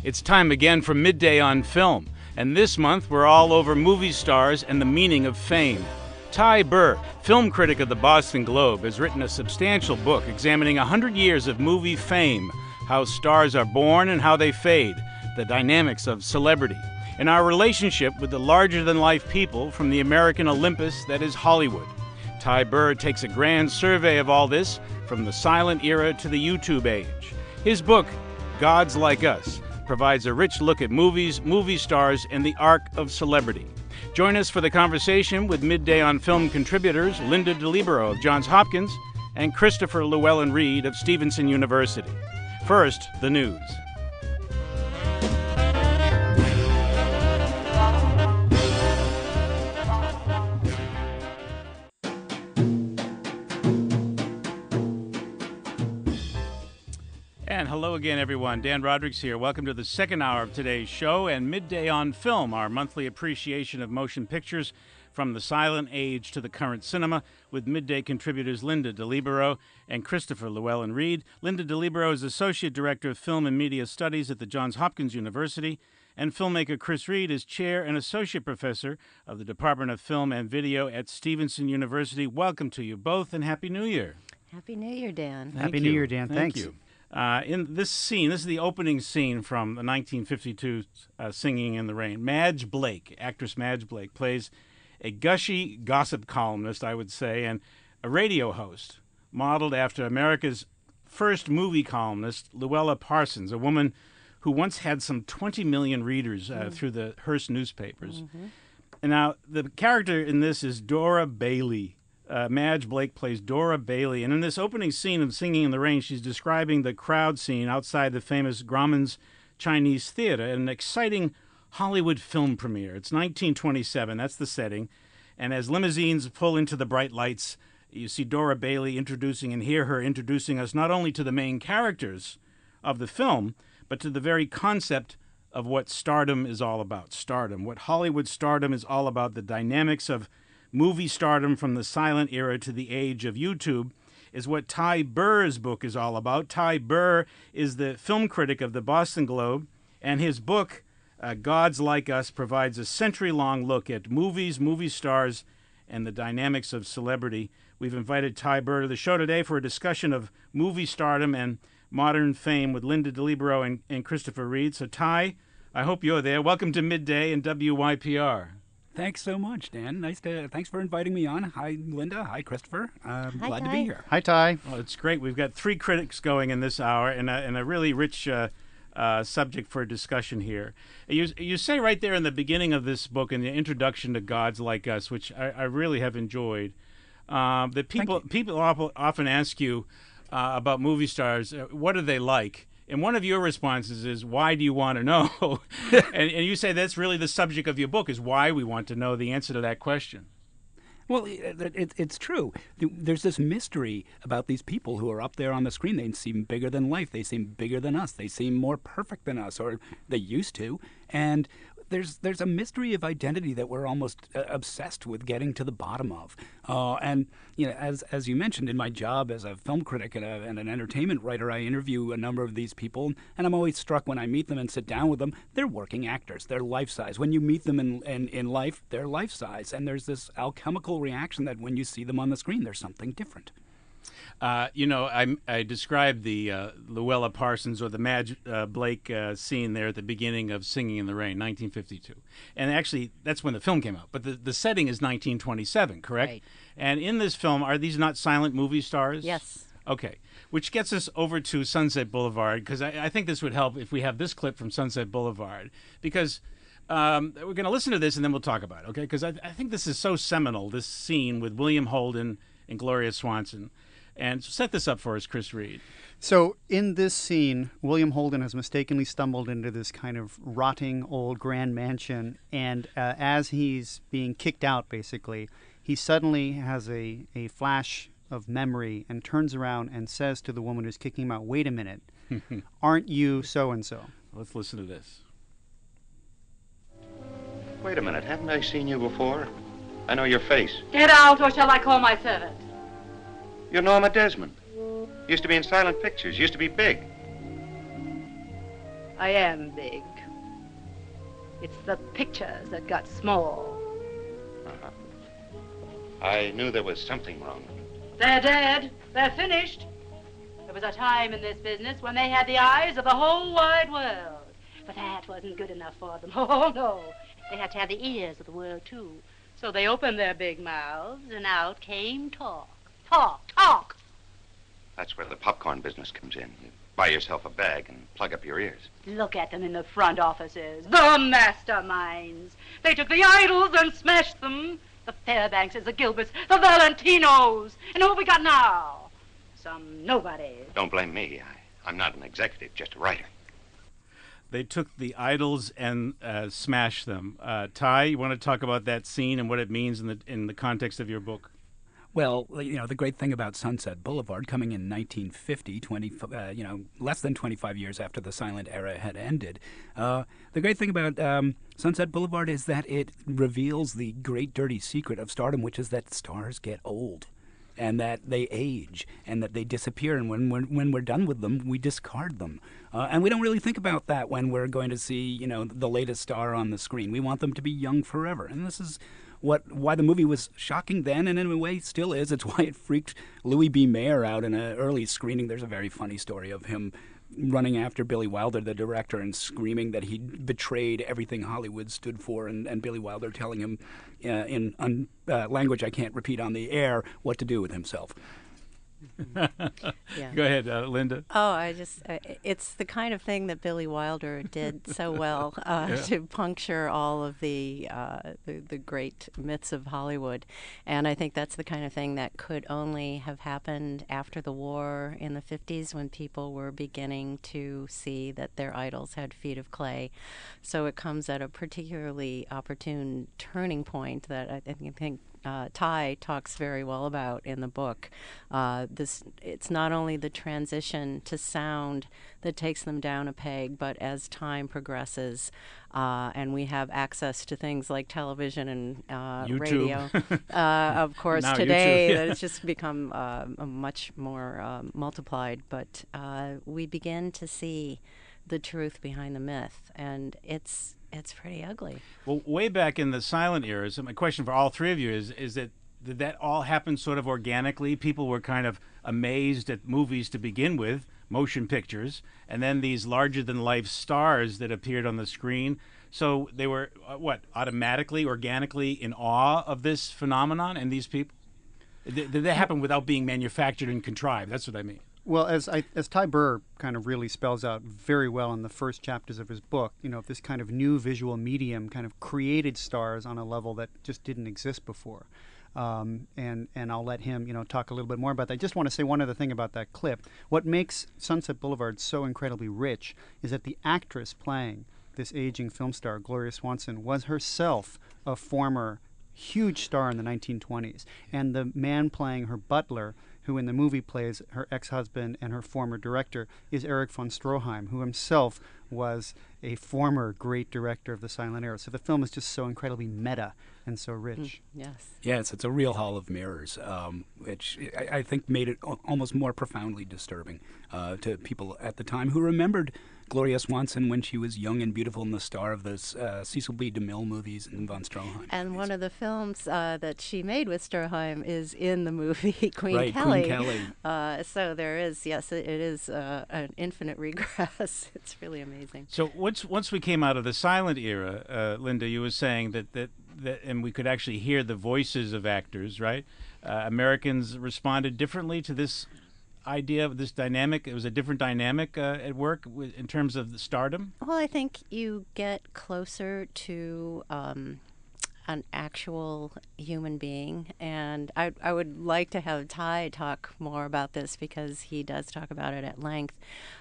It's time again for Midday on Film, and this month we're all over movie stars and the meaning of fame. Ty Burr, film critic of the Boston Globe, has written a substantial book examining 100 years of movie fame, how stars are born and how they fade, the dynamics of celebrity, and our relationship with the larger-than-life people from the American Olympus that is Hollywood. Ty Burr takes a grand survey of all this from the silent era to the YouTube age. His book, Gods Like Us, provides a rich look at movies, movie stars, and the arc of celebrity. Join us for the conversation with Midday on Film contributors Linda DeLibero of Johns Hopkins and Christopher Llewellyn-Reid of Stevenson University. First, the news. And hello again, everyone. Dan Rodrigues here. Welcome to the second hour of today's show and Midday on Film, our monthly appreciation of motion pictures from the silent age to the current cinema, with Midday contributors Linda DeLibero and Christopher Llewellyn-Reid. Linda DeLibero is Associate Director of Film and Media Studies at the Johns Hopkins University, and filmmaker Chris Reid is Chair and Associate Professor of the Department of Film and Video at Stevenson University. Welcome to you both, and Happy New Year. Happy New Year, Dan. Happy New Year, Dan. Thank Thanks. you. In this scene, this is the opening scene from the 1952 Singing in the Rain. Madge Blake, actress Madge Blake, plays a gushy gossip columnist, I would say, and a radio host, modeled after America's first movie columnist, Luella Parsons, a woman who once had some 20 million readers through the Hearst newspapers. Mm-hmm. And now, the character in this is Dora Bailey. Madge Blake plays Dora Bailey, and in this opening scene of Singing in the Rain, she's describing the crowd scene outside the famous Grauman's Chinese Theater, an exciting Hollywood film premiere. It's 1927, that's the setting, and as limousines pull into the bright lights, you see Dora Bailey introducing and hear her introducing us not only to the main characters of the film, but to the very concept of what stardom is all about. Stardom, what Hollywood stardom is all about, the dynamics of movie stardom from the silent era to the age of YouTube, is what Ty Burr's book is all about. Ty Burr is the film critic of the Boston Globe, and his book, Gods Like Us, provides a century-long look at movies, movie stars, and the dynamics of celebrity. We've invited Ty Burr to the show today for a discussion of movie stardom and modern fame with Linda DeLibero and Christopher Reid. So, Ty, I hope you're there. Welcome to Midday and WYPR. Thanks so much, Dan. Thanks for inviting me on. Hi, Linda. Hi, Christopher. Glad to be here. Hi, Ty. Well, it's great. We've got three critics going in this hour and a really rich subject for discussion here. You say right there in the beginning of this book, in the introduction to Gods Like Us, which I really have enjoyed, that people often ask you about movie stars, what are they like? And one of your responses is, why do you want to know? and you say that's really the subject of your book, is why we want to know the answer to that question. Well, it's true. There's this mystery about these people who are up there on the screen. They seem bigger than life. They seem bigger than us. They seem more perfect than us, or they used to. And there's a mystery of identity that we're almost obsessed with getting to the bottom of. And you know, as you mentioned, in my job as a film critic and an entertainment writer, I interview a number of these people, and I'm always struck when I meet them and sit down with them. They're working actors. They're life size. When you meet them in life, they're life size. And there's this alchemical reaction that when you see them on the screen, there's something different. I described the Luella Parsons or the Madge Blake scene there at the beginning of Singing in the Rain, 1952. And actually, that's when the film came out. But the setting is 1927, correct? Right. And in this film, are these not silent movie stars? Yes. Okay. Which gets us over to Sunset Boulevard, because I think this would help if we have this clip from Sunset Boulevard. Because we're going to listen to this and then we'll talk about it, okay? Because I think this is so seminal, this scene with William Holden and Gloria Swanson. And set this up for us, Chris Reid. So in this scene, William Holden has mistakenly stumbled into this kind of rotting old grand mansion. And as he's being kicked out, basically, he suddenly has a flash of memory and turns around and says to the woman who's kicking him out, "Wait a minute, aren't you so-and-so?" Let's listen to this. Wait a minute, haven't I seen you before? I know your face. Get out, or shall I call my servant? You're Norma Desmond. Used to be in silent pictures, used to be big. I am big. It's the pictures that got small. Uh-huh. I knew there was something wrong. They're dead. They're finished. There was a time in this business when they had the eyes of the whole wide world. But that wasn't good enough for them. Oh, no. They had to have the ears of the world, too. So they opened their big mouths, and out came talk. Talk, talk. That's where the popcorn business comes in. You buy yourself a bag and plug up your ears. Look at them in the front offices. The masterminds. They took the idols and smashed them. The Fairbankses, the Gilberts, the Valentinos. And who have we got now? Some nobody. Don't blame me. I'm not an executive, just a writer. They took the idols and smashed them. Ty, you want to talk about that scene and what it means in the context of your book? Well, the great thing about Sunset Boulevard, coming in 1950, less than 25 years after the silent era had ended, the great thing about Sunset Boulevard is that it reveals the great dirty secret of stardom, which is that stars get old, and that they age, and that they disappear, and when we're done with them, we discard them. And we don't really think about that when we're going to see, the latest star on the screen. We want them to be young forever, and this is why the movie was shocking then, and in a way still is. It's why it freaked Louis B. Mayer out in an early screening. There's a very funny story of him running after Billy Wilder, the director, and screaming that he betrayed everything Hollywood stood for, and Billy Wilder telling him in language I can't repeat on the air what to do with himself. Yeah. Go ahead, Linda. Oh, it's the kind of thing that Billy Wilder did so well to puncture all of the great myths of Hollywood. And I think that's the kind of thing that could only have happened after the war in the 50s, when people were beginning to see that their idols had feet of clay. So it comes at a particularly opportune turning point that I think Ty talks very well about in the book. It's not only the transition to sound that takes them down a peg, but as time progresses, and we have access to things like television and radio, of course, Now today, YouTube, yeah. that it's just become much more multiplied. But we begin to see the truth behind the myth, and it's pretty ugly. Well, way back in the silent era, so my question for all three of you is that did that all happen sort of organically? People were kind of amazed at movies to begin with, motion pictures, and then these larger-than-life stars that appeared on the screen. So they were, automatically, organically in awe of this phenomenon and these people? Did that happen without being manufactured and contrived? That's what I mean. Well, as Ty Burr kind of really spells out very well in the first chapters of his book, this kind of new visual medium kind of created stars on a level that just didn't exist before. And I'll let him, talk a little bit more about that. I just want to say one other thing about that clip. What makes Sunset Boulevard so incredibly rich is that the actress playing this aging film star, Gloria Swanson, was herself a former huge star in the 1920s. And the man playing her butler, who in the movie plays her ex-husband and her former director, is Erich von Stroheim, who himself was a former great director of the silent era. So the film is just so incredibly meta and so rich. Yes. Yes, it's a real hall of mirrors, which I think made it almost more profoundly disturbing to people at the time who remembered Gloria Swanson when she was young and beautiful and the star of those Cecil B. DeMille movies and von Stroheim. And one of the films that she made with Stroheim is in the movie Queen Right, Kelly. Queen Kelly. So there is, yes, it is an infinite regress. It's really amazing. So once we came out of the silent era, Linda, you were saying that and we could actually hear the voices of actors, right? Americans responded differently to this idea of this dynamic. It was a different dynamic at work in terms of the stardom. Well, I think you get closer to an actual human being, and I would like to have Ty talk more about this because he does talk about it at length.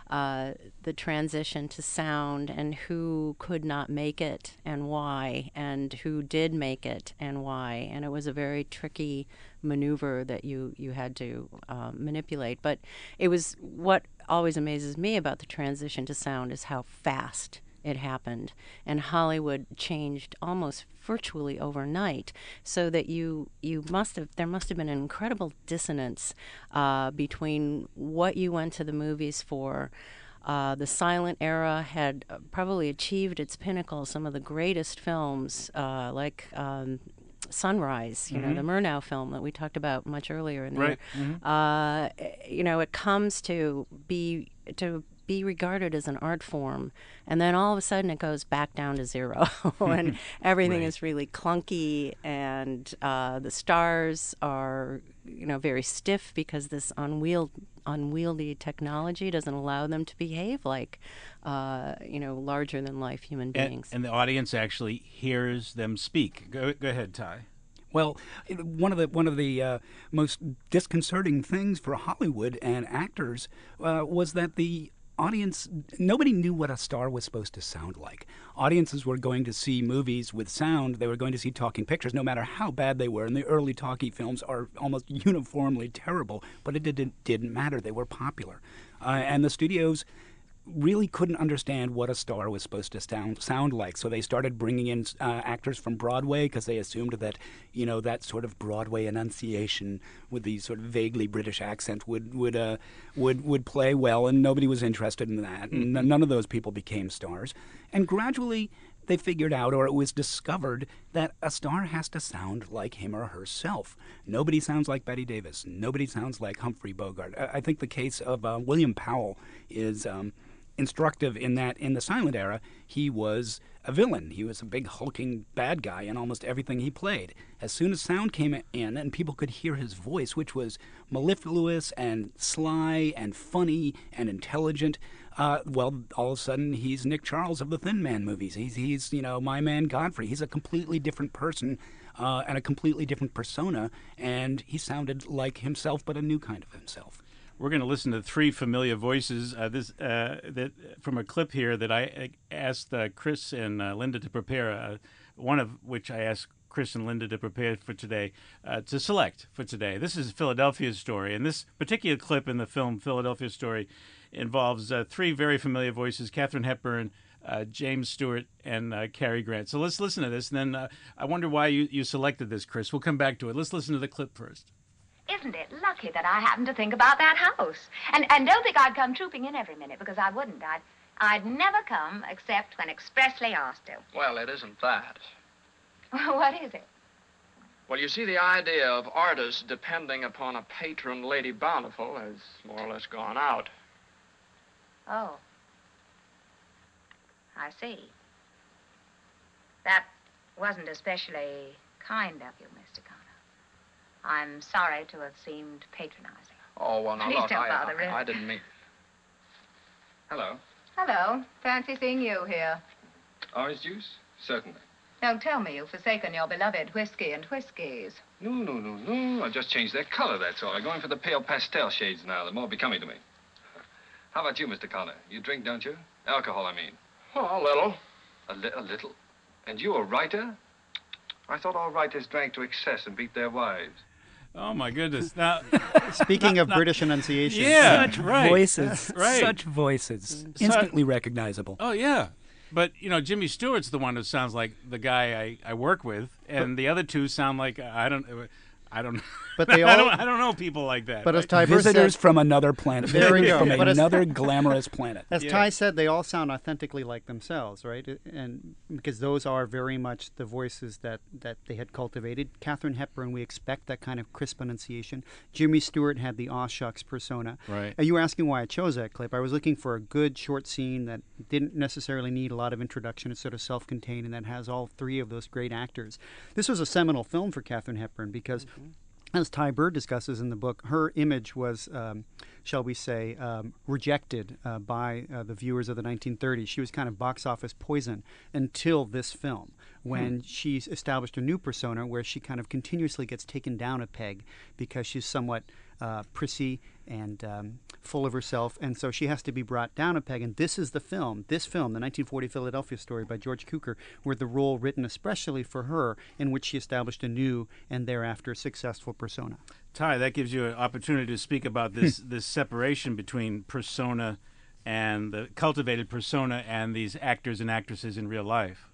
The transition to sound and who could not make it and why, and who did make it and why, and it was a very tricky maneuver that you had to manipulate. But it was, what always amazes me about the transition to sound is how fast it happened, and Hollywood changed almost virtually overnight, so that there must have been an incredible dissonance between what you went to the movies for The silent era had probably achieved its pinnacle. Some of the greatest films, like Sunrise, the Murnau film that we talked about much earlier in the Right. year. It comes to be regarded as an art form, and then all of a sudden it goes back down to zero, and everything Right. is really clunky, and the stars are very stiff because this unwieldy technology doesn't allow them to behave like larger than life human beings. And the audience actually hears them speak. Go ahead, Ty. Well, one of the most disconcerting things for Hollywood and actors was that the audience, nobody knew what a star was supposed to sound like. Audiences were going to see movies with sound. They were going to see talking pictures, no matter how bad they were. And the early talkie films are almost uniformly terrible, but it didn't matter. They were popular. And the studios really couldn't understand what a star was supposed to sound like. So they started bringing in actors from Broadway because they assumed that, that sort of Broadway enunciation with these sort of vaguely British accent would play well, and nobody was interested in that. And none of those people became stars. And gradually they figured out, or it was discovered, that a star has to sound like him or herself. Nobody sounds like Bette Davis. Nobody sounds like Humphrey Bogart. I think the case of William Powell is instructive in that in the silent era, he was a villain. He was a big hulking bad guy in almost everything he played. As soon as sound came in and people could hear his voice, which was mellifluous and sly and funny and intelligent, all of a sudden he's Nick Charles of the Thin Man movies. He's My Man Godfrey. He's a completely different person and a completely different persona, and he sounded like himself, but a new kind of himself. We're going to listen to three familiar voices. That from a clip here that I asked Chris and Linda to prepare. One of which I asked Chris and Linda to prepare for today, to select for today. This is Philadelphia Story, and this particular clip in the film Philadelphia Story involves three very familiar voices: Katharine Hepburn, James Stewart, and Cary Grant. So let's listen to this, and then I wonder why you selected this, Chris. We'll come back to it. Let's listen to the clip first. Isn't it lucky that I happened to think about that house? And don't think I'd come trooping in every minute, because I wouldn't. I'd never come except when expressly asked to. Well, it isn't that. What is it? Well, you see, the idea of artists depending upon a patron, Lady Bountiful, has more or less gone out. Oh. I see. That wasn't especially kind of you, Mr. Connor. I'm sorry to have seemed patronizing. Oh, well, now, Please look, don't bother, really. I didn't mean... Hello. Hello. Fancy seeing you here. Orange juice? Certainly. Don't tell me you've forsaken your beloved whiskey and whiskies. No. I just changed their color, that's all. I'm going for the pale pastel shades now. They're more becoming to me. How about you, Mr. Connor? You drink, don't you? Alcohol, I mean. Oh, a little. A little? And you a writer? I thought all writers drank to excess and beat their wives. Oh my goodness! Now, speaking of British enunciation, yeah, such right. voices, right. such voices, instantly recognizable. Oh yeah, but Jimmy Stewart's the one who sounds like the guy I work with, and the other two sound like I don't. But they all, I don't know people like that. But right? as Ty visitors said, from another planet. There we go. From But another glamorous planet. As Ty said, they all sound authentically like themselves, right? And because those are very much the voices that they had cultivated. Katharine Hepburn, we expect that kind of crisp enunciation. Jimmy Stewart had the aw shucks persona. Right. You were asking why I chose that clip. I was looking for a good short scene that didn't necessarily need a lot of introduction. It's sort of self-contained and that has all three of those great actors. This was a seminal film for Katharine Hepburn because as Ty Bird discusses in the book, her image was, shall we say, rejected by the viewers of the 1930s. She was kind of box office poison until this film, when she established a new persona where she kind of continuously gets taken down a peg because she's somewhat prissy and full of herself, and so she has to be brought down a peg. And this is the film, the 1940 Philadelphia Story by George Cukor, where the role written especially for her, in which she established a new and thereafter successful persona. Ty, that gives you an opportunity to speak about this separation between persona and the cultivated persona and these actors and actresses in real life.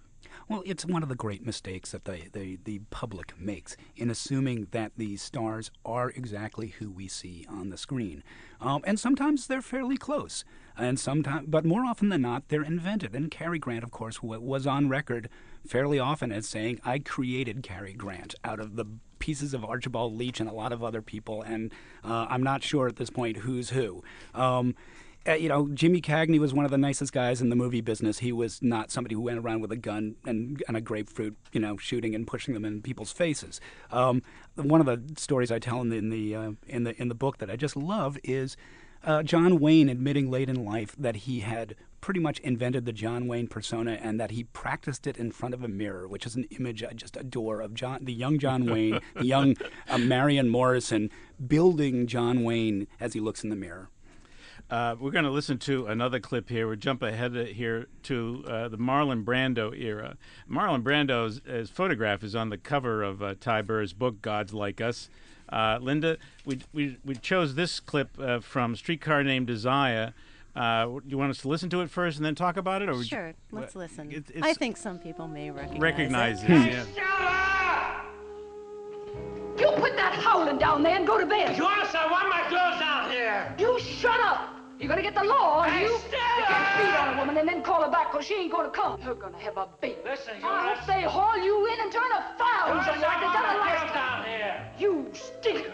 Well, it's one of the great mistakes that the public makes in assuming that these stars are exactly who we see on the screen. And sometimes they're fairly close. But more often than not, they're invented. And Cary Grant, of course, was on record fairly often as saying, I created Cary Grant out of the pieces of Archibald Leach and a lot of other people, and I'm not sure at this point who's who. Jimmy Cagney was one of the nicest guys in the movie business. He was not somebody who went around with a gun and a grapefruit, shooting and pushing them in people's faces. One of the stories I tell in the book that I just love is John Wayne admitting late in life that he had pretty much invented the John Wayne persona and that he practiced it in front of a mirror, which is an image I just adore of the young John Wayne, the young Marion Morrison building John Wayne as he looks in the mirror. We're going to listen to another clip here. We'll jump ahead here to the Marlon Brando era. Marlon Brando's photograph is on the cover of Ty Burr's book, Gods Like Us. Linda, we chose this clip from Streetcar Named Desire. Do you want us to listen to it first and then talk about it? Or sure, let's listen. I think some people may recognize it. Yeah. You put that howling down there and go to bed. Joyce, I want my clothes down here. You shut up. You're gonna get the law on you. You can't beat on a woman and then call her back because she ain't gonna come. You're gonna have a baby. Listen, I hope they haul you in and turn a file on you like they done the last down here. You stinker.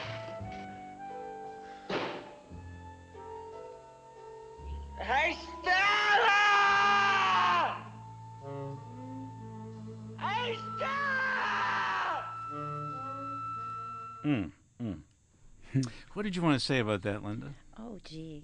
Hey, Stella! Hey, Stella! What did you want to say about that, Linda? Oh, gee.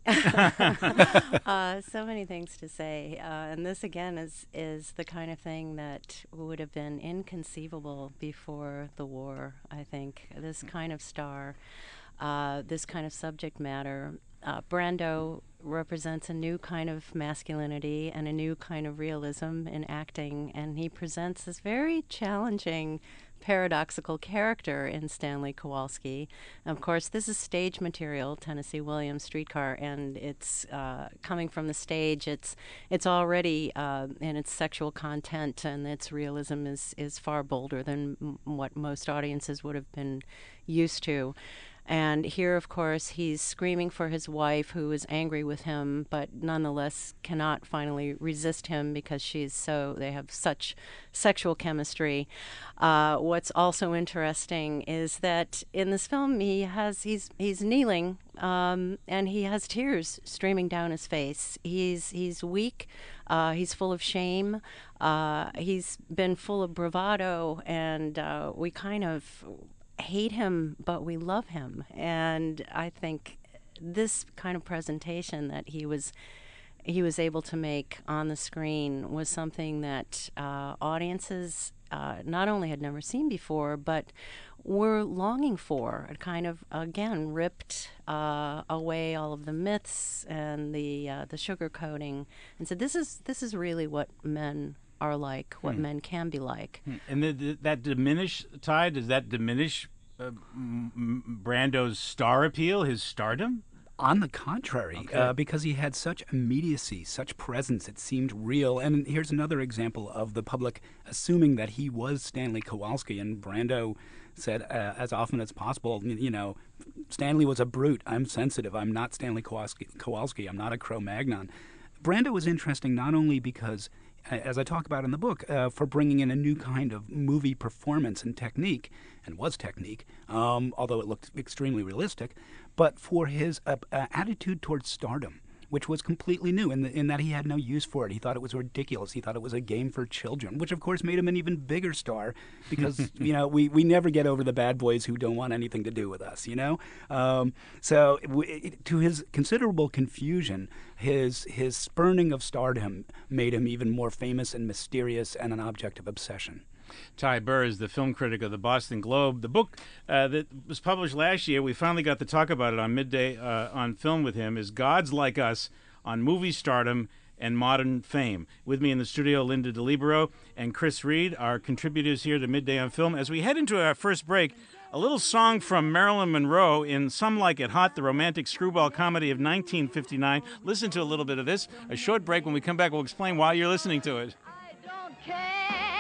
So many things to say. And this, again, is the kind of thing that would have been inconceivable before the war, I think. This kind of star, this kind of subject matter. Brando represents a new kind of masculinity and a new kind of realism in acting, and he presents this very challenging, paradoxical character in Stanley Kowalski. Of course, this is stage material, Tennessee Williams Streetcar, and it's coming from the stage. It's already in its sexual content, and its realism is far bolder than what most audiences would have been used to. And here, of course, he's screaming for his wife, who is angry with him, but nonetheless cannot finally resist him because they have such sexual chemistry. What's also interesting is that in this film, he's kneeling, and he has tears streaming down his face. He's weak. He's full of shame. He's been full of bravado, and we kind of hate him, but we love him. And I think this kind of presentation that he was able to make on the screen was something that audiences not only had never seen before, but were longing for. It kind of, again, ripped away all of the myths and the sugarcoating, and said, this is really what men are like, what men can be like. And that diminish, Ty, does that diminish Brando's star appeal, his stardom? On the contrary, because he had such immediacy, such presence, it seemed real. And here's another example of the public assuming that he was Stanley Kowalski, and Brando said as often as possible, Stanley was a brute. I'm sensitive. I'm not Stanley Kowalski. I'm not a Cro-Magnon. Brando was interesting not only because, as I talk about in the book, for bringing in a new kind of movie performance and technique, and was technique, although it looked extremely realistic, but for his attitude towards stardom, which was completely new in that he had no use for it. He thought it was ridiculous. He thought it was a game for children, which of course made him an even bigger star because, we never get over the bad boys who don't want anything to do with us, So to his considerable confusion, his spurning of stardom made him even more famous and mysterious and an object of obsession. Ty Burr is the film critic of the Boston Globe. The book that was published last year, we finally got to talk about it on Midday on Film with him, is Gods Like Us on Movie Stardom and Modern Fame. With me in the studio, Linda DeLibero and Chris Reed, our contributors here to Midday on Film. As we head into our first break, a little song from Marilyn Monroe in Some Like It Hot, the romantic screwball comedy of 1959. Listen to a little bit of this. A short break. When we come back, we'll explain why you're listening to it. I don't care.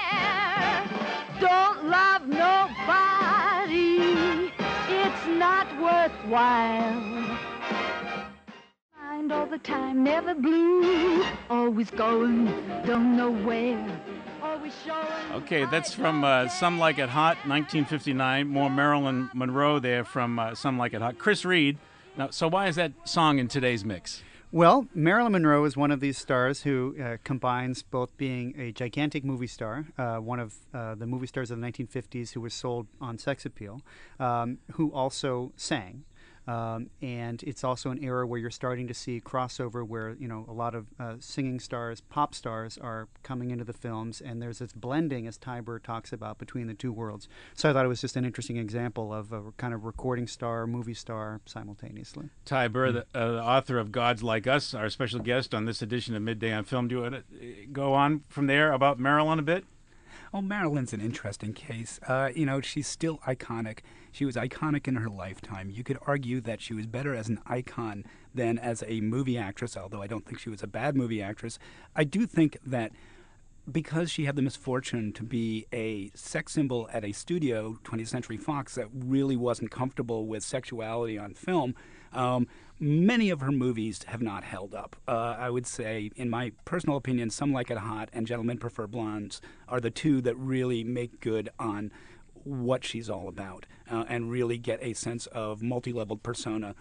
love nobody. It's not worthwhile. Mind all the time, never blue. Always going, don't know where. Always showing. Okay, that's from Some Like It Hot, 1959. More Marilyn Monroe there from Some Like It Hot. Chris Reed. Now, so why is that song in today's mix? Well, Marilyn Monroe is one of these stars who combines both being a gigantic movie star, one of the movie stars of the 1950s who was sold on sex appeal, who also sang. And it's also an era where you're starting to see crossover where, you know, a lot of singing stars, pop stars are coming into the films, and there's this blending, as Ty Burr talks about, between the two worlds. So I thought it was just an interesting example of a kind of recording star, movie star simultaneously. Ty Burr, the author of Gods Like Us, our special guest on this edition of Midday on Film. Do you want to go on from there about Marilyn a bit? Oh, Marilyn's an interesting case. You know, she's still iconic. She was iconic in her lifetime. You could argue that she was better as an icon than as a movie actress, although I don't think she was a bad movie actress. I do think that because she had the misfortune to be a sex symbol at a studio, 20th Century Fox, that really wasn't comfortable with sexuality on film, many of her movies have not held up. I would say, in my personal opinion, Some Like It Hot and Gentlemen Prefer Blondes are the two that really make good on what she's all about and really get a sense of multi-leveled persona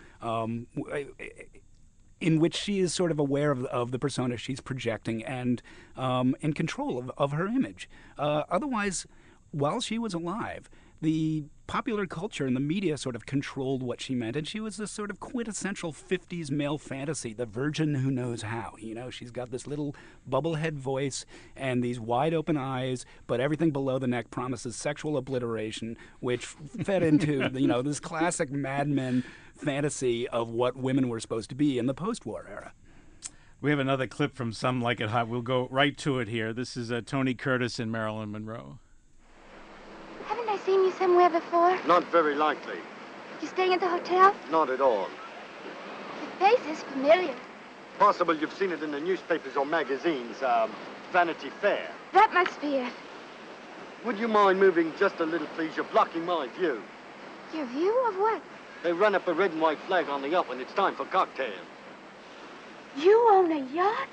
in which she is sort of aware of the persona she's projecting and in control of her image. Otherwise, while she was alive, the popular culture and the media sort of controlled what she meant, and she was this sort of quintessential 50s male fantasy, the virgin who knows how. You know, she's got this little bubblehead voice and these wide open eyes, but everything below the neck promises sexual obliteration, which fed into, you know, this classic Mad Men fantasy of what women were supposed to be in the post-war era. We have another clip from Some Like It Hot. We'll go right to it here. This is Tony Curtis and Marilyn Monroe. Haven't I seen you somewhere before? Not very likely. You staying at the hotel? Not at all. Your face is familiar. Possible you've seen it in the newspapers or magazines. Vanity Fair. That must be it. Would you mind moving just a little, please? You're blocking my view. Your view of what? They run up a red and white flag on the yacht when it's time for cocktails. You own a yacht?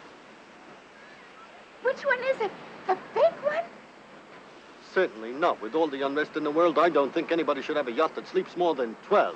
Which one is it? The big one? Certainly not. With all the unrest in the world, I don't think anybody should have a yacht that sleeps more than 12.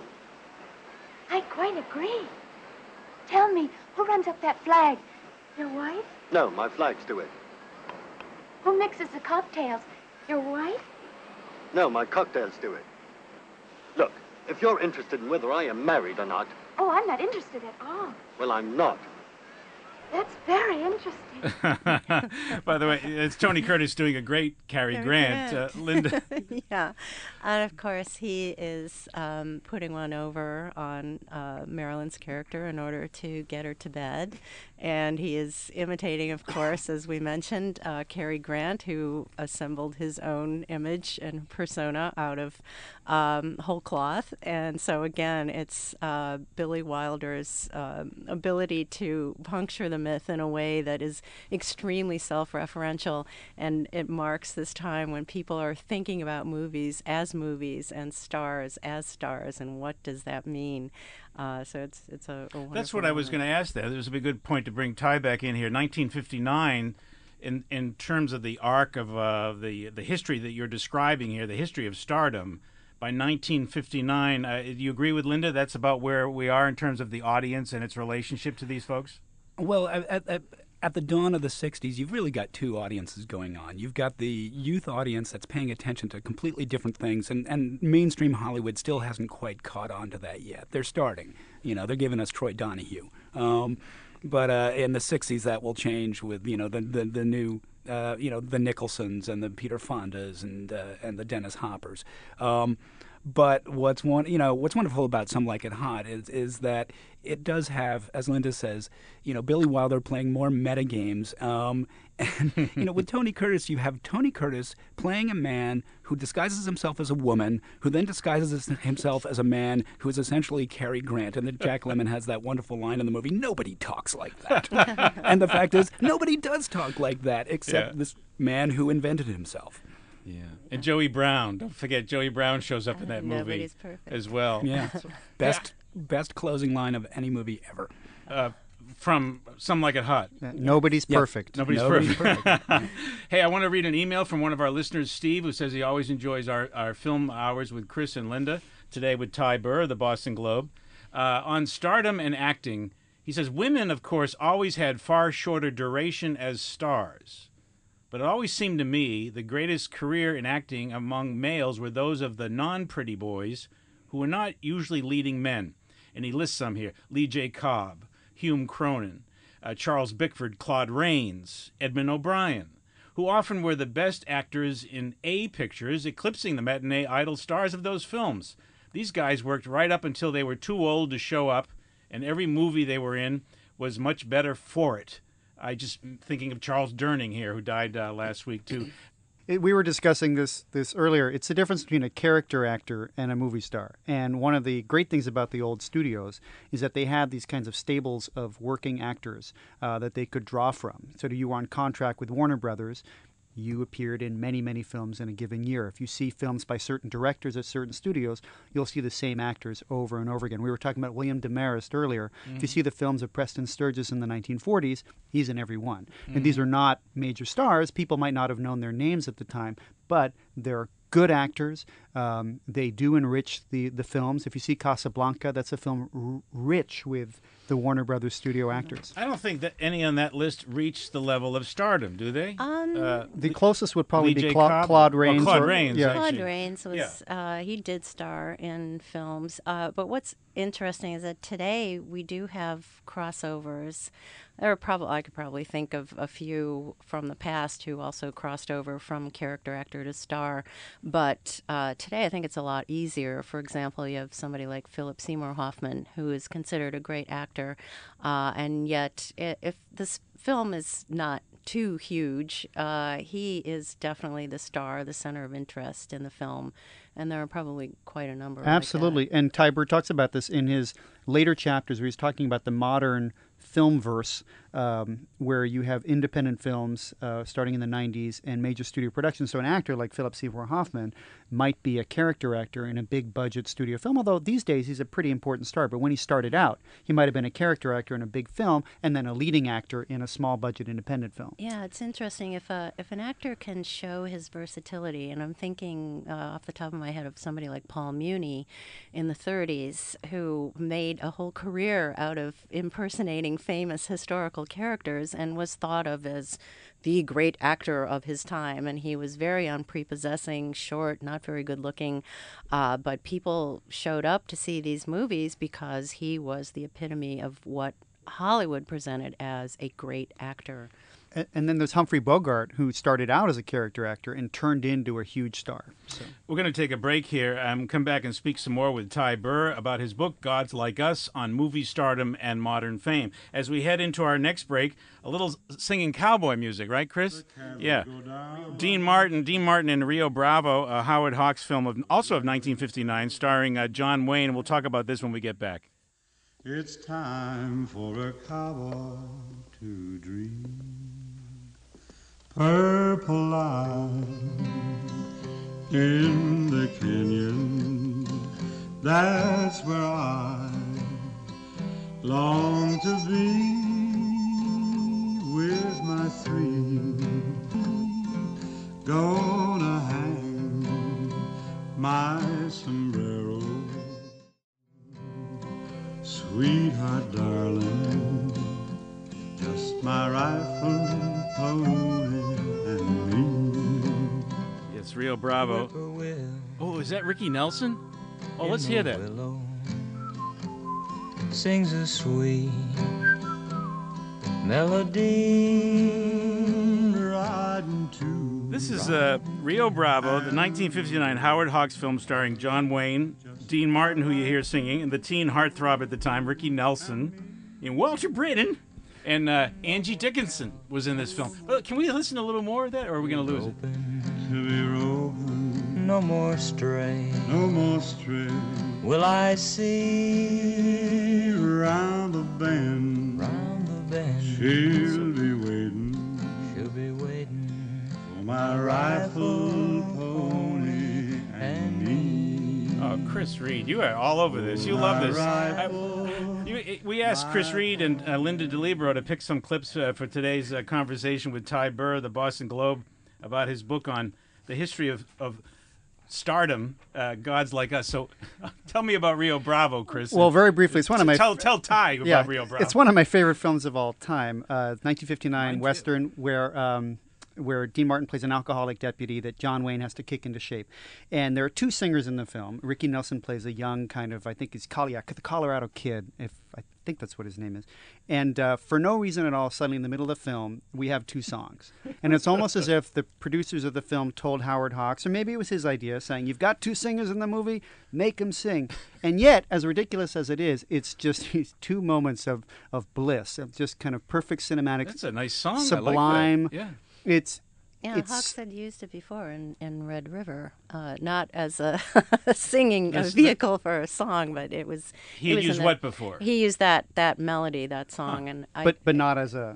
I quite agree. Tell me, who runs up that flag? Your wife? No, my flags do it. Who mixes the cocktails? Your wife? No, my cocktails do it. Look, if you're interested in whether I am married or not... Oh, I'm not interested at all. Well, I'm not. That's very interesting. By the way, it's Tony Curtis doing a great Cary Grant. Linda. Yeah. And of course, he is putting one over on Marilyn's character in order to get her to bed. And he is imitating, of course, as we mentioned, Cary Grant, who assembled his own image and persona out of whole cloth. And so, again, it's Billy Wilder's ability to puncture the myth in a way that is extremely self-referential, and it marks this time when people are thinking about movies and stars as stars, and what does that mean? So it's a wonderful That's what I was moment. going to ask there. This would be a good point to bring Ty back in here. 1959, in terms of the arc of the history that you're describing here, the history of stardom. By 1959, do you agree with Linda? That's about where we are in terms of the audience and its relationship to these folks? Well, at the dawn of the 60s, you've really got two audiences going on. You've got the youth audience that's paying attention to completely different things, and mainstream Hollywood still hasn't quite caught on to that yet. They're starting. You know, they're giving us Troy Donahue. But in the 60s, that will change with, you know, the new, the Nicholsons and the Peter Fondas and the Dennis Hoppers. But what's wonderful about Some Like It Hot is that it does have, as Linda says, you know, Billy Wilder playing more meta games. And, you know, with Tony Curtis, you have Tony Curtis playing a man who disguises himself as a woman, who then disguises himself as a man who is essentially Cary Grant. And then Jack Lemmon has that wonderful line in the movie, "Nobody talks like that." And the fact is, nobody does talk like that except this man who invented himself. Yeah. And Joey Brown. Don't forget, Joey Brown shows up in that movie Nobody's perfect. as well. Yeah. Best closing line of any movie ever. From Some Like It Hot. Nobody's perfect. Nobody's perfect. Hey, I want to read an email from one of our listeners, Steve, who says he always enjoys our film hours with Chris and Linda, today with Ty Burr, the Boston Globe. On stardom and acting, he says, women, of course, always had far shorter duration as stars. But it always seemed to me the greatest career in acting among males were those of the non-pretty boys who were not usually leading men. And he lists some here. Lee J. Cobb, Hume Cronin, Charles Bickford, Claude Rains, Edmund O'Brien, who often were the best actors in A pictures, eclipsing the matinee idol stars of those films. These guys worked right up until they were too old to show up, and every movie they were in was much better for it. I just thinking of Charles Durning here, who died last week, too. We were discussing this earlier. It's the difference between a character actor and a movie star. And one of the great things about the old studios is that they had these kinds of stables of working actors that they could draw from. So you were on contract with Warner Brothers. You appeared in many, many films in a given year. If you see films by certain directors at certain studios, you'll see the same actors over and over again. We were talking about William Demarest earlier. Mm-hmm. If you see the films of Preston Sturges in the 1940s, he's in every one. Mm-hmm. And these are not major stars. People might not have known their names at the time, but they're good actors. They do enrich the films. If you see Casablanca, that's a film rich with the Warner Brothers studio actors. I don't think that any on that list reached the level of stardom, do they? The closest would probably be Claude Rains. Claude Rains. Yeah. Claude Rains was he did star in films. But what's interesting is that today we do have crossovers. I could probably think of a few from the past who also crossed over from character actor to star. But today I think it's a lot easier. For example, you have somebody like Philip Seymour Hoffman, who is considered a great actor. And yet, if this film is not too huge, he is definitely the star, the center of interest in the film. And there are probably quite a number. Absolutely. Like that. And Ty Burr talks about this in his later chapters where he's talking about the modern film verse, where you have independent films starting in the 90s and major studio productions. So an actor like Philip Seymour Hoffman might be a character actor in a big budget studio film, although these days he's a pretty important star. But when he started out, he might have been a character actor in a big film and then a leading actor in a small budget independent film. Yeah, it's interesting. If an actor can show his versatility, and I'm thinking off the top of my head of somebody like Paul Muni in the 30s, who made a whole career out of impersonating famous historical characters and was thought of as the great actor of his time. And he was very unprepossessing, short, not very good looking. But people showed up to see these movies because he was the epitome of what Hollywood presented as a great actor. And then there's Humphrey Bogart, who started out as a character actor and turned into a huge star. So. We're going to take a break here and come back and speak some more with Ty Burr about his book, Gods Like Us, on movie stardom and modern fame. As we head into our next break, a little singing cowboy music, right, Chris? Yeah. Dean Martin in Rio Bravo, a Howard Hawks film, also of 1959, starring John Wayne. We'll talk about this when we get back. It's time for a cowboy to dream. Purple line in the canyon, that's where I long to be with my three. Gonna hang my sombrero, sweetheart darling, just my rifle, pony, and me. It's Rio Bravo. Oh, is that Ricky Nelson? Oh, let's hear that. Sings a sweet melody. Riding to This is Rio Bravo, the 1959 Howard Hawks film starring John Wayne, Dean Martin, who you hear singing, and the teen heartthrob at the time, Ricky Nelson, and Walter Britton. And Angie Dickinson was in this film. Can we listen to a little more of that, or are we going to lose it? No more stray. No more stray. Will I see round the bend? Round the bend. She'll be waiting. She'll be waiting for my rifle. Reed. You are all over this. You love this. We asked Chris Reed and Linda DeLibero to pick some clips for today's conversation with Ty Burr, the Boston Globe, about his book on the history of stardom, Gods Like Us. So tell me about Rio Bravo, Chris. Well, very briefly, it's one of my... Tell Ty about Rio Bravo. It's one of my favorite films of all time, 1959 Western, where Dean Martin plays an alcoholic deputy that John Wayne has to kick into shape. And there are two singers in the film. Ricky Nelson plays a young kind of, I think he's the Colorado Kid, I think that's what his name is. And for no reason at all, suddenly in the middle of the film, we have two songs. And it's almost as if the producers of the film told Howard Hawks, or maybe it was his idea, saying, you've got two singers in the movie, make them sing. And yet, as ridiculous as it is, it's just these two moments of bliss, of just kind of perfect cinematic. That's a nice song. Sublime. I like that. Yeah. It's Hawks had used it before in Red River, not as a singing vehicle for a song, but it was. He had used what before? He used that melody, that song, and but not as a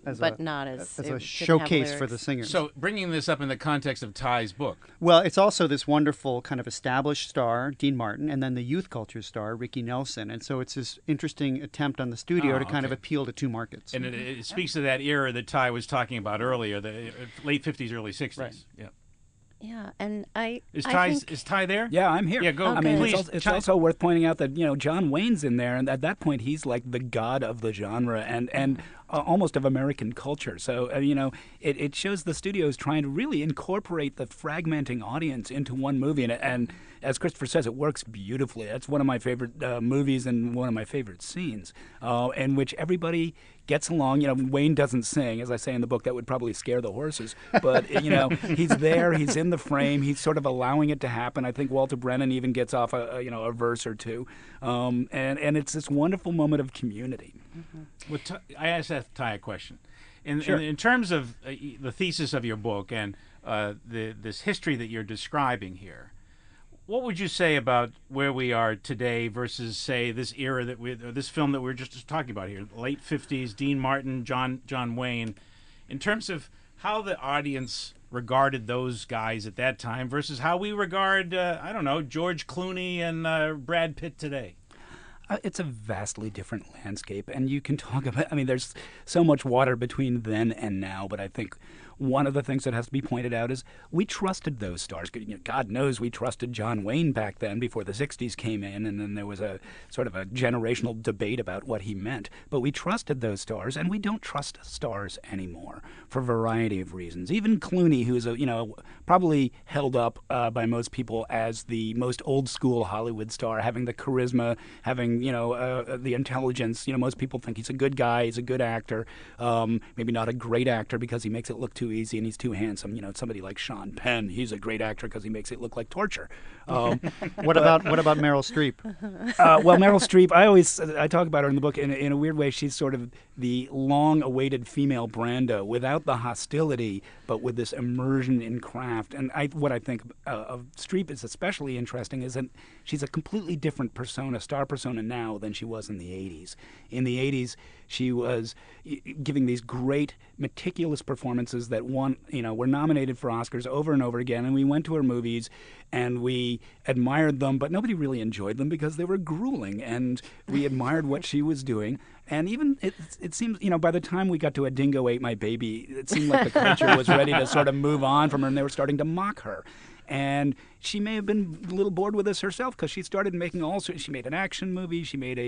showcase for the singers. So bringing this up in the context of Ty's book. Well, it's also this wonderful kind of established star, Dean Martin, and then the youth culture star, Ricky Nelson, and so it's this interesting attempt on the studio to kind of appeal to two markets. And it speaks to that era that Ty was talking about earlier, the late 50s, early 60s. Right. Yeah. Yeah, and is Ty there? Yeah, I'm here. Yeah, go. I mean, please. it's also worth pointing out that John Wayne's in there, and at that point he's like the god of the genre and almost of American culture. So it shows the studios trying to really incorporate the fragmenting audience into one movie, and as Christopher says, it works beautifully. That's one of my favorite movies and one of my favorite scenes, in which everybody gets along. Wayne doesn't sing, as I say in the book. That would probably scare the horses. But he's there. He's in the frame. He's sort of allowing it to happen. I think Walter Brennan even gets off a verse or two, and it's this wonderful moment of community. Mm-hmm. Well, I asked Ty a question. In terms of the thesis of your book and this history that you're describing here, what would you say about where we are today versus, say, this era this film that we were just talking about here, late 50s, Dean Martin, John Wayne, in terms of how the audience regarded those guys at that time versus how we regard, George Clooney and Brad Pitt today? It's a vastly different landscape, and you can talk about, there's so much water between then and now, but I think one of the things that has to be pointed out is we trusted those stars. God knows we trusted John Wayne back then before the 60s came in, and then there was a sort of a generational debate about what he meant. But we trusted those stars, and we don't trust stars anymore for a variety of reasons. Even Clooney, who's probably held up by most people as the most old-school Hollywood star, having the charisma, having the intelligence. Most people think he's a good guy, he's a good actor, maybe not a great actor because he makes it look too easy and he's too handsome. Somebody like Sean Penn, he's a great actor because he makes it look like torture. What about Meryl Streep? Well, Meryl Streep, I talk about her in the book in a weird way. She's sort of the long-awaited female Brando, without the hostility, but with this immersion in craft. And what I think of Streep is especially interesting is that she's a completely different persona, star persona now than she was in the 80s. In the 80s, she was giving these great, meticulous performances that were nominated for Oscars over and over again. And we went to her movies and we admired them, but nobody really enjoyed them because they were grueling. And we admired what she was doing. And even it seems, by the time we got to A Dingo Ate My Baby, it seemed like the culture was ready to sort of move on from her, and they were starting to mock her. And she may have been a little bored with this herself because she started making she made an action movie, she made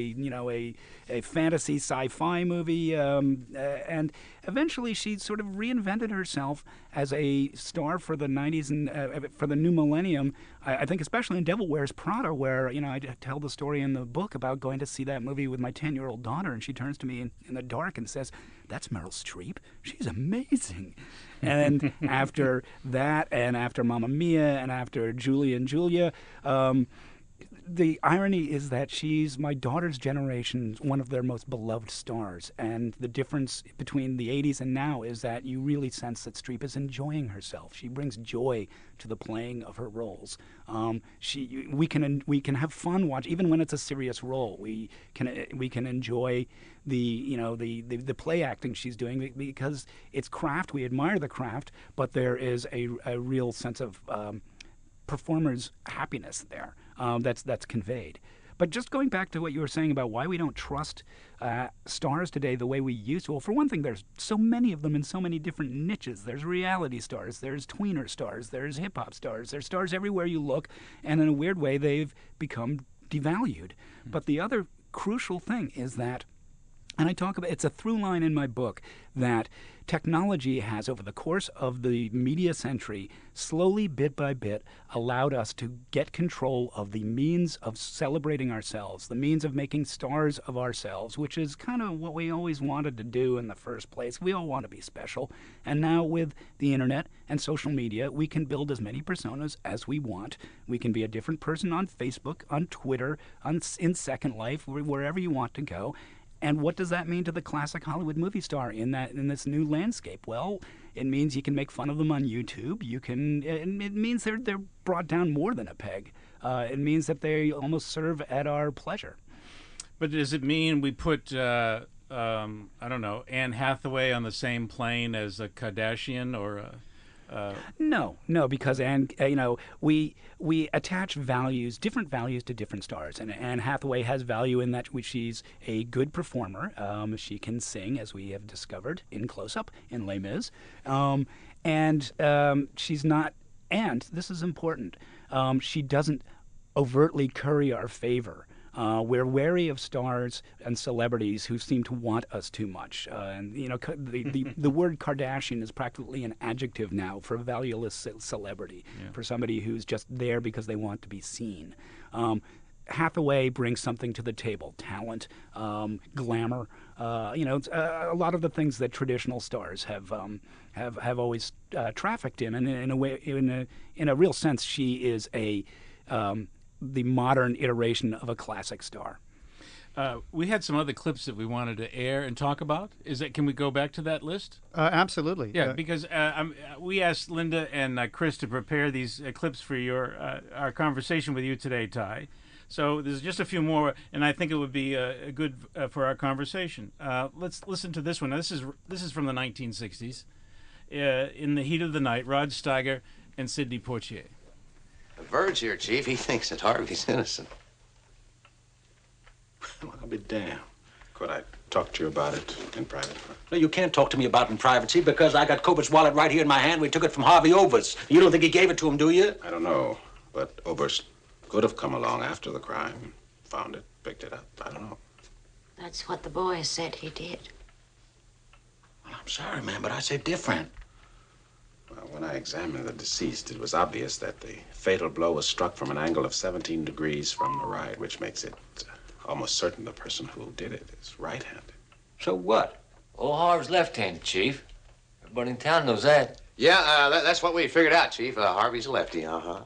a fantasy sci-fi movie, and eventually she sort of reinvented herself as a star for the 90s and for the new millennium. I think especially in Devil Wears Prada, where I tell the story in the book about going to see that movie with my 10-year-old daughter, and she turns to me in the dark and says, "That's Meryl Streep. She's amazing." And after that, and after Mamma Mia, and after Julie and Julia, the irony is that she's my daughter's generation, one of their most beloved stars. And the difference between the 80s and now is that you really sense that Streep is enjoying herself. She brings joy to the playing of her roles. We can have fun watching, even when it's a serious role. We can enjoy the play acting she's doing because it's craft. We admire the craft, but there is a real sense of performer's happiness there. that's conveyed. But just going back to what you were saying about why we don't trust stars today the way we used to. Well, for one thing, there's so many of them in so many different niches. There's reality stars, there's tweener stars, there's hip-hop stars. There's stars everywhere you look, and in a weird way, they've become devalued. But the other crucial thing is that, and I talk about, it's a through line in my book, that technology has, over the course of the media century, slowly, bit by bit, allowed us to get control of the means of celebrating ourselves, the means of making stars of ourselves, which is kind of what we always wanted to do in the first place. We all want to be special. And now with the internet and social media, we can build as many personas as we want. We can be a different person on Facebook, on Twitter, in Second Life, wherever you want to go. And what does that mean to the classic Hollywood movie star in this new landscape? Well, it means you can make fun of them on YouTube. It means they're brought down more than a peg. It means that they almost serve at our pleasure. But does it mean we put I don't know, Anne Hathaway on the same plane as a Kardashian or a No, because we attach different values to different stars, and Anne Hathaway has value in that she's a good performer. She can sing, as we have discovered in Close Up in Les Mis, and she's not. And this is important. She doesn't overtly curry our favor. We're wary of stars and celebrities who seem to want us too much. The word Kardashian is practically an adjective now for a valueless celebrity, for somebody who's just there because they want to be seen. Hathaway brings something to the table: talent, glamour. A lot of the things that traditional stars have always trafficked in, and in a way, in a real sense, she is the modern iteration of a classic star. We had some other clips that we wanted to air and talk about. Can we go back to that list? Absolutely. Yeah, because we asked Linda and Chris to prepare these clips for our conversation with you today, Ty. So there's just a few more, and I think it would be good for our conversation. Let's listen to this one. Now, this is from the 1960s. In the heat of the night, Rod Steiger and Sidney Poitier. Verge here, Chief. He thinks that Harvey's innocent. Well, I'll be damned. Could I talk to you about it in private? No, you can't talk to me about it in privacy because I got Cobert's wallet right here in my hand. We took it from Harvey Overs. You don't think he gave it to him, do you? I don't know, but Overs could have come along after the crime, found it, picked it up. I don't know. That's what the boys said he did. Well, I'm sorry, man, but I say different. Well, when I examined the deceased, it was obvious that the fatal blow was struck from an angle of 17 degrees from the right, which makes it almost certain the person who did it is right-handed. So what? Old Harv's left-handed, Chief. Everybody in town knows that. Yeah, that's what we figured out, Chief. Harvey's a lefty, Well,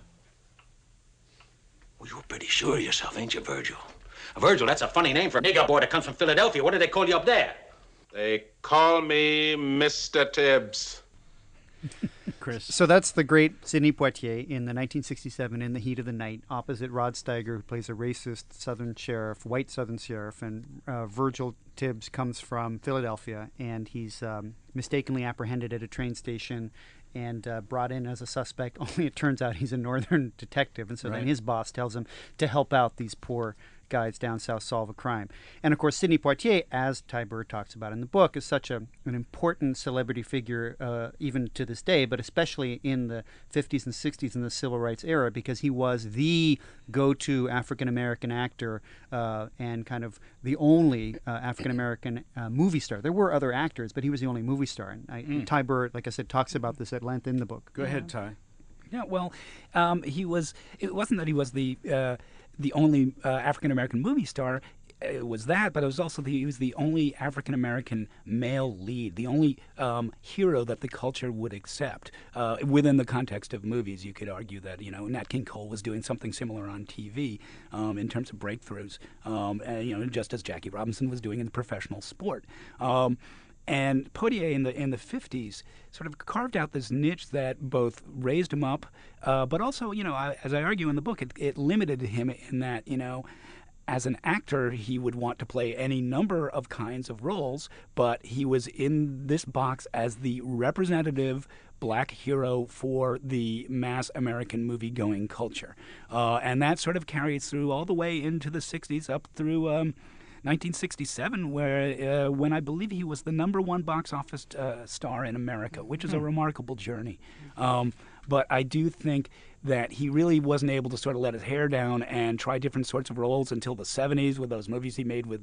you're pretty sure of yourself, ain't you, Virgil? Virgil, that's a funny name for a nigger boy that comes from Philadelphia. What do they call you up there? They call me Mr. Tibbs. Chris. So that's the great Sidney Poitier in the 1967 In the Heat of the Night, opposite Rod Steiger, who plays a racist Southern sheriff, white Southern sheriff, and Virgil Tibbs comes from Philadelphia, and he's mistakenly apprehended at a train station and brought in as a suspect. Only it turns out he's a northern detective, and so then his boss tells him to help out these poor guys down south solve a crime. And of course, Sidney Poitier, as Ty Burr talks about in the book, is such an important celebrity figure even to this day, but especially in the 50s and 60s in the civil rights era, because he was the go-to African-American actor and kind of the only African-American movie star. There were other actors, but he was the only movie star. And Ty Burr, like I said, talks about this at length in the book. Go ahead, Ty. Yeah, well, it wasn't that he was the only African-American movie star. It was that, but it was also he was the only African-American male lead, the only hero that the culture would accept. Within the context of movies, you could argue that, Nat King Cole was doing something similar on TV in terms of breakthroughs, just as Jackie Robinson was doing in professional sport. And Poitier in the 50s sort of carved out this niche that both raised him up, but also, as I argue in the book, it limited him in that, as an actor, he would want to play any number of kinds of roles, but he was in this box as the representative black hero for the mass American movie-going culture. And that sort of carries through all the way into the 60s, up through 1967, where when I believe he was the #1 box office star in America, which is a remarkable journey. But I do think that he really wasn't able to sort of let his hair down and try different sorts of roles until the 70s with those movies he made with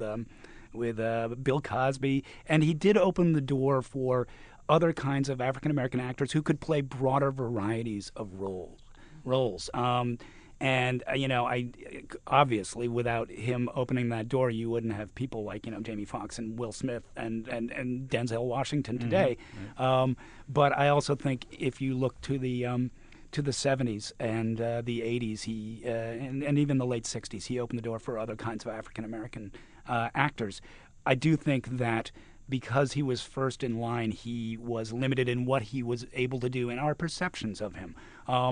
Bill Cosby. And he did open the door for other kinds of African-American actors who could play broader varieties of roles. And I obviously without him opening that door, you wouldn't have people like Jamie Foxx and Will Smith and Denzel Washington today. Right. But I also think if you look to the 70s and the 80s, he and even the late 60s, he opened the door for other kinds of African American actors. I do think that because he was first in line, he was limited in what he was able to do in our perceptions of him.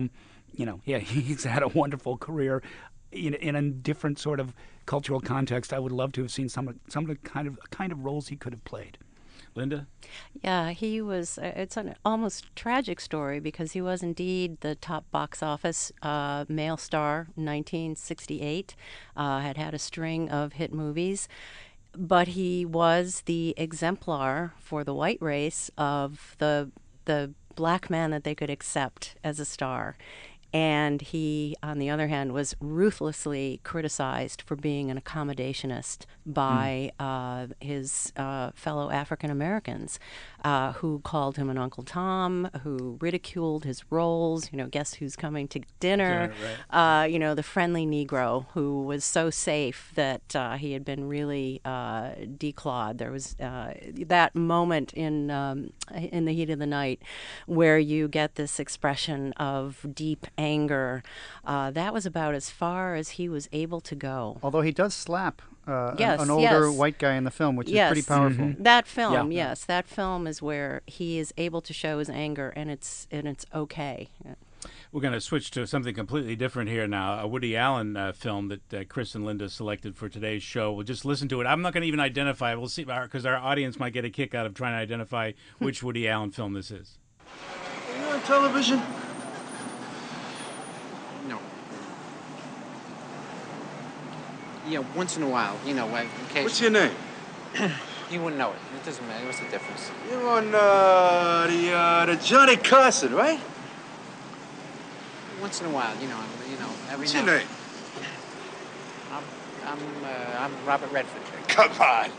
He's had a wonderful career in a different sort of cultural context. I would love to have seen some of the kind of roles he could have played. Linda? Yeah, he was, it's an almost tragic story because he was indeed the top box office male star in 1968, had a string of hit movies. But he was the exemplar for the white race of the black man that they could accept as a star. And he, on the other hand, was ruthlessly criticized for being an accommodationist by his fellow African Americans, who called him an Uncle Tom, who ridiculed his roles. Guess who's coming to dinner? Right. The friendly Negro who was so safe that he had been really declawed. There was that moment in the heat of the night where you get this expression of deep anger. That was about as far as he was able to go. Although he does slap Yes, an older yes. white guy in the film, which Yes. is pretty powerful. Mm-hmm. That film, Yeah. yes, that film is where he is able to show his anger, and it's okay. We're going to switch to something completely different here now, a Woody Allen film that Chris and Linda selected for today's show. We'll just listen to it. I'm not going to even identify it. We'll see, because our audience might get a kick out of trying to identify which Woody Allen film this is. Are you on television? No. Yeah, once in a while, occasionally. What's your name? You wouldn't know it. It doesn't matter. What's the difference? You're on the Johnny Carson, right? Once in a while, every What's now. your name? I'm Robert Redford. Come on.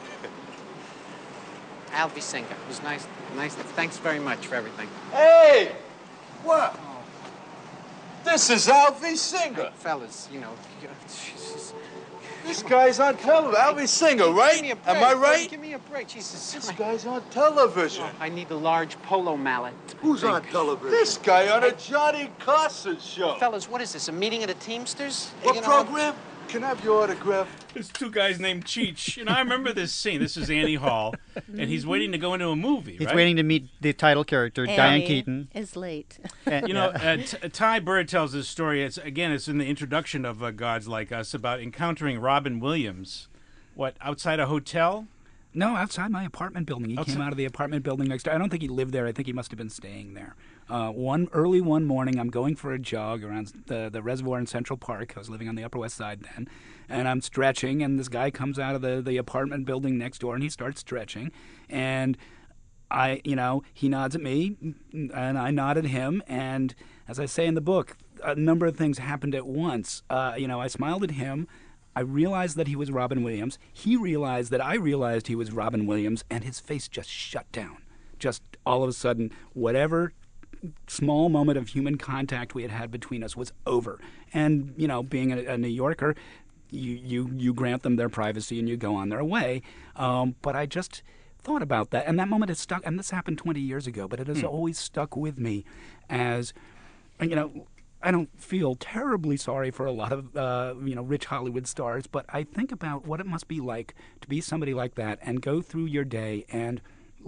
Alvy Singer. It was nice. Thanks very much for everything. Hey! What? This is Alvy Singer. Hey, fellas, Jesus. This guy's on television. Alvy Singer, right? Give me a break. Am I right? Give me a break, Jesus. This guy's on television. Oh, I need a large polo mallet. Who's on television? This guy on a Johnny Carson show. Fellas, what is this? A meeting of the Teamsters? What program? Can I have your autograph? There's two guys named Cheech. I remember this scene. This is Annie Hall, and he's waiting to go into a movie, He's right? waiting to meet the title character, Diane Annie Keaton. is late. Ty Bird tells this story. It's in the introduction of Gods Like Us about encountering Robin Williams. What, outside a hotel? No, outside my apartment building. He came out of the apartment building next door. I don't think he lived there. I think he must have been staying there. Early one morning, I'm going for a jog around the reservoir in Central Park. I was living on the Upper West Side then. And I'm stretching, and this guy comes out of the apartment building next door, and he starts stretching. And he nods at me, and I nod at him. And as I say in the book, a number of things happened at once. I smiled at him. I realized that he was Robin Williams. He realized that I realized he was Robin Williams, and his face just shut down. Just all of a sudden, whatever small moment of human contact we had between us was over. And, being a New Yorker, you grant them their privacy and you go on their way. But I just thought about that, and that moment has stuck, and this happened 20 years ago, but it has always stuck with me as, I don't feel terribly sorry for a lot of, rich Hollywood stars, but I think about what it must be like to be somebody like that and go through your day and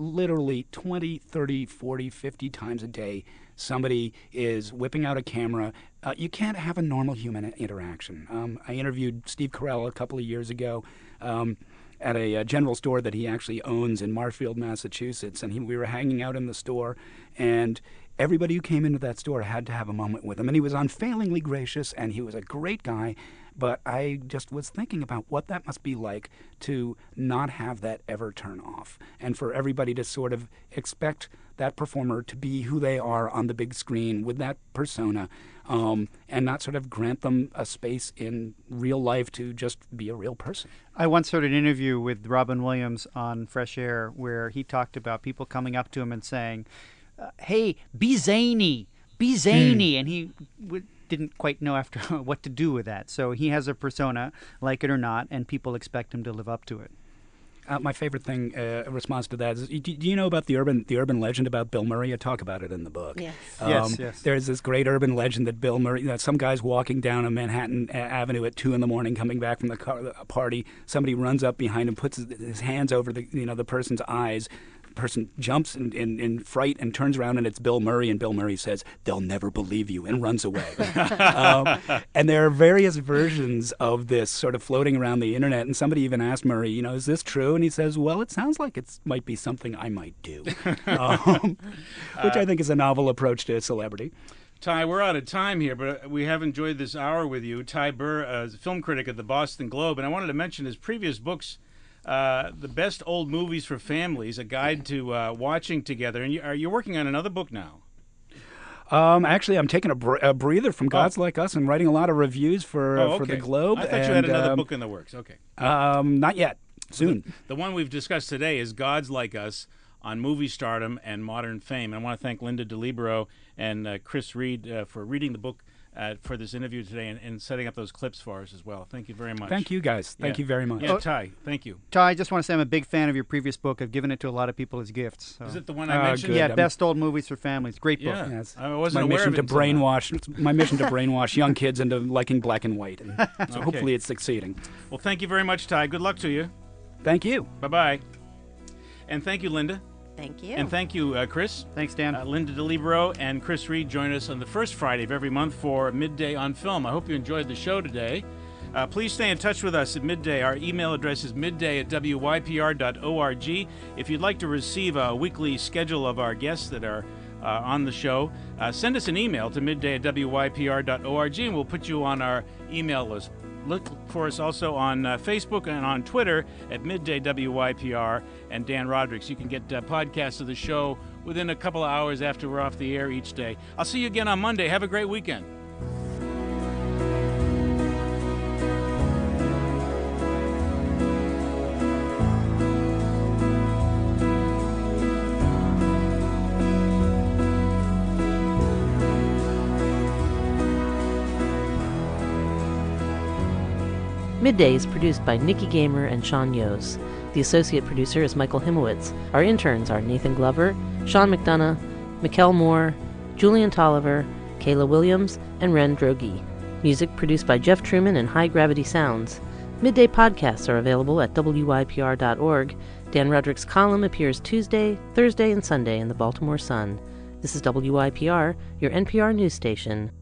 literally 20, 30, 40, 50 times a day, somebody is whipping out a camera. You can't have a normal human interaction. I interviewed Steve Carell a couple of years ago at a general store that he actually owns in Marshfield, Massachusetts, and we were hanging out in the store, and everybody who came into that store had to have a moment with him, and he was unfailingly gracious, and he was a great guy. But I just was thinking about what that must be like to not have that ever turn off, and for everybody to sort of expect that performer to be who they are on the big screen with that persona, and not sort of grant them a space in real life to just be a real person. I once heard an interview with Robin Williams on Fresh Air where he talked about people coming up to him and saying, hey, be zany, and he didn't quite know after what to do with that. So he has a persona, like it or not, and people expect him to live up to it. My favorite thing in response to that is, do you know about the urban legend about Bill Murray? I talk about it in the book. Yes. Yes. There's this great urban legend that Bill Murray, some guy's walking down a Manhattan Avenue at 2 a.m, coming back from the party. Somebody runs up behind him, puts his hands over the person's eyes. Person jumps in fright and turns around, and it's Bill Murray, and Bill Murray says, "They'll never believe you," and runs away. And there are various versions of this sort of floating around the internet, and somebody even asked Murray, is this true? And he says, well, it sounds like it might be something I might do, which I think is a novel approach to celebrity. Ty, we're out of time here, but we have enjoyed this hour with you. Ty Burr is a film critic at the Boston Globe, and I wanted to mention his previous books, The Best Old Movies for Families, a guide to watching together. And you're working on another book now. Actually, I'm taking a breather from Gods Like Us and writing a lot of reviews for the Globe. I thought you had another book in the works. Okay. Not yet. Soon. The one we've discussed today is Gods Like Us on movie stardom and modern fame. And I want to thank Linda DeLibero and Chris Reed for reading the book for this interview today and setting up those clips for us as well. Thank you very much. Thank you, guys. Thank you very much. Yeah, Ty, thank you. Ty, I just want to say I'm a big fan of your previous book. I've given it to a lot of people as gifts. So. Is it the one I mentioned? Good. Yeah, Best Old Movies for Families. Great book. Yeah. Yes. I wasn't my aware mission of to brainwash. My mission to brainwash young kids into liking black and white. And so Okay. hopefully it's succeeding. Well, thank you very much, Ty. Good luck to you. Thank you. Bye-bye. And thank you, Linda. Thank you. And thank you, Chris. Thanks, Dan. Linda DeLibero and Chris Reed join us on the first Friday of every month for Midday on Film. I hope you enjoyed the show today. Please stay in touch with us at midday. Our email address is midday@wypr.org. If you'd like to receive a weekly schedule of our guests that are on the show, send us an email to midday@wypr.org, and we'll put you on our email list. Look for us also on Facebook and on Twitter at Midday WYPR and Dan Rodricks. You can get podcasts of the show within a couple of hours after we're off the air each day. I'll see you again on Monday. Have a great weekend. Midday is produced by Nikki Gamer and Sean Yos. The associate producer is Michael Himowitz. Our interns are Nathan Glover, Sean McDonough, Mikkel Moore, Julian Tolliver, Kayla Williams, and Ren Drogi. Music produced by Jeff Truman and High Gravity Sounds. Midday podcasts are available at wypr.org. Dan Roderick's column appears Tuesday, Thursday, and Sunday in the Baltimore Sun. This is WYPR, your NPR news station.